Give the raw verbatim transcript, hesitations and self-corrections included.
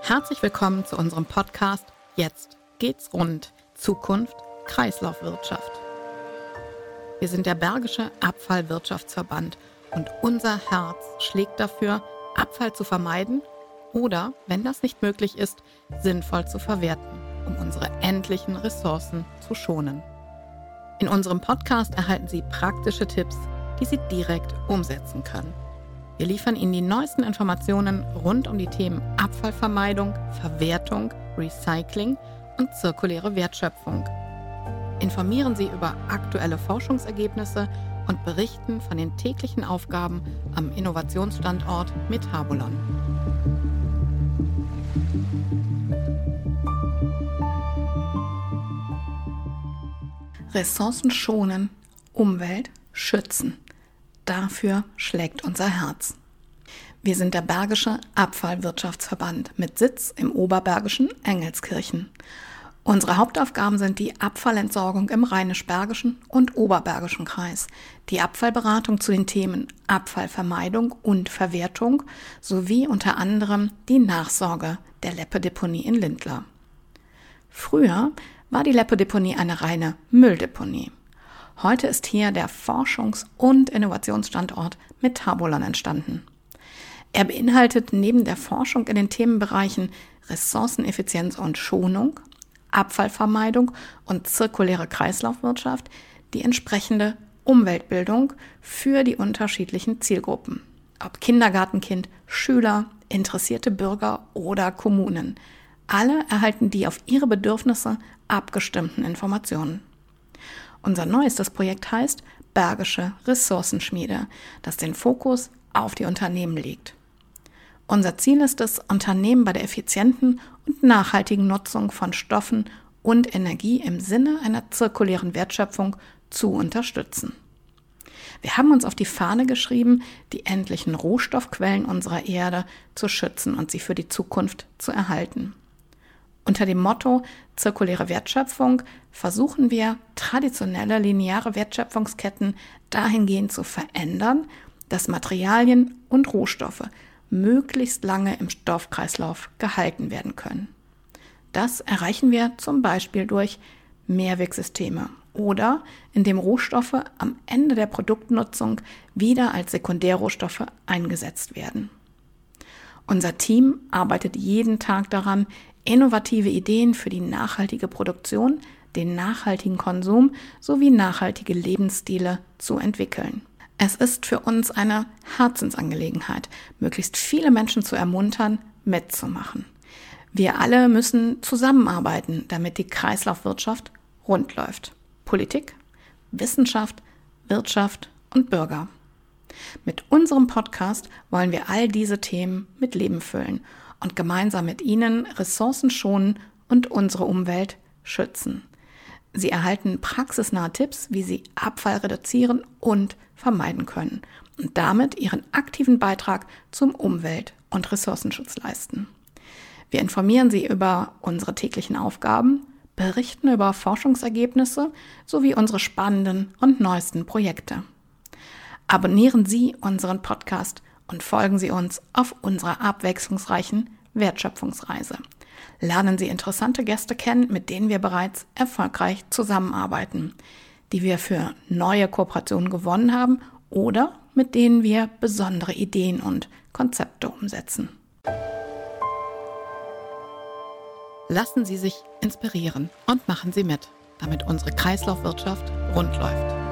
Herzlich willkommen zu unserem Podcast Jetzt geht's rund. Zukunft Kreislaufwirtschaft. Wir sind der Bergische Abfallwirtschaftsverband und unser Herz schlägt dafür, Abfall zu vermeiden oder, wenn das nicht möglich ist, sinnvoll zu verwerten, um unsere endlichen Ressourcen zu schonen. In unserem Podcast erhalten Sie praktische Tipps, die Sie direkt umsetzen können. Wir liefern Ihnen die neuesten Informationen rund um die Themen Abfallvermeidung, Verwertung, Recycling und zirkuläre Wertschöpfung. Informieren Sie über aktuelle Forschungsergebnisse und berichten von den täglichen Aufgaben am Innovationsstandort Metabolon. Ressourcen schonen, Umwelt schützen. Dafür schlägt unser Herz. Wir sind der Bergische Abfallwirtschaftsverband mit Sitz im oberbergischen Engelskirchen. Unsere Hauptaufgaben sind die Abfallentsorgung im Rheinisch-Bergischen und Oberbergischen Kreis, die Abfallberatung zu den Themen Abfallvermeidung und Verwertung sowie unter anderem die Nachsorge der Leppedeponie in Lindlar. Früher war die Leppedeponie eine reine Mülldeponie. Heute ist hier der Forschungs- und Innovationsstandort Metabolon entstanden. Er beinhaltet neben der Forschung in den Themenbereichen Ressourceneffizienz und Schonung, Abfallvermeidung und zirkuläre Kreislaufwirtschaft die entsprechende Umweltbildung für die unterschiedlichen Zielgruppen, ob Kindergartenkind, Schüler, interessierte Bürger oder Kommunen. Alle erhalten die auf ihre Bedürfnisse abgestimmten Informationen. Unser neuestes Projekt heißt Bergische Ressourcenschmiede, das den Fokus auf die Unternehmen legt. Unser Ziel ist es, Unternehmen bei der effizienten und nachhaltigen Nutzung von Stoffen und Energie im Sinne einer zirkulären Wertschöpfung zu unterstützen. Wir haben uns auf die Fahne geschrieben, die endlichen Rohstoffquellen unserer Erde zu schützen und sie für die Zukunft zu erhalten. Unter dem Motto zirkuläre Wertschöpfung versuchen wir, traditionelle lineare Wertschöpfungsketten dahingehend zu verändern, dass Materialien und Rohstoffe möglichst lange im Stoffkreislauf gehalten werden können. Das erreichen wir zum Beispiel durch Mehrwegsysteme oder indem Rohstoffe am Ende der Produktnutzung wieder als Sekundärrohstoffe eingesetzt werden. Unser Team arbeitet jeden Tag daran, innovative Ideen für die nachhaltige Produktion, den nachhaltigen Konsum sowie nachhaltige Lebensstile zu entwickeln. Es ist für uns eine Herzensangelegenheit, möglichst viele Menschen zu ermuntern, mitzumachen. Wir alle müssen zusammenarbeiten, damit die Kreislaufwirtschaft rund läuft. Politik, Wissenschaft, Wirtschaft und Bürger. Mit unserem Podcast wollen wir all diese Themen mit Leben füllen und gemeinsam mit Ihnen Ressourcen schonen und unsere Umwelt schützen. Sie erhalten praxisnahe Tipps, wie Sie Abfall reduzieren und vermeiden können und damit Ihren aktiven Beitrag zum Umwelt- und Ressourcenschutz leisten. Wir informieren Sie über unsere täglichen Aufgaben, berichten über Forschungsergebnisse sowie unsere spannenden und neuesten Projekte. Abonnieren Sie unseren Podcast und folgen Sie uns auf unserer abwechslungsreichen Wertschöpfungsreise. Lernen Sie interessante Gäste kennen, mit denen wir bereits erfolgreich zusammenarbeiten, die wir für neue Kooperationen gewonnen haben oder mit denen wir besondere Ideen und Konzepte umsetzen. Lassen Sie sich inspirieren und machen Sie mit, damit unsere Kreislaufwirtschaft rund läuft.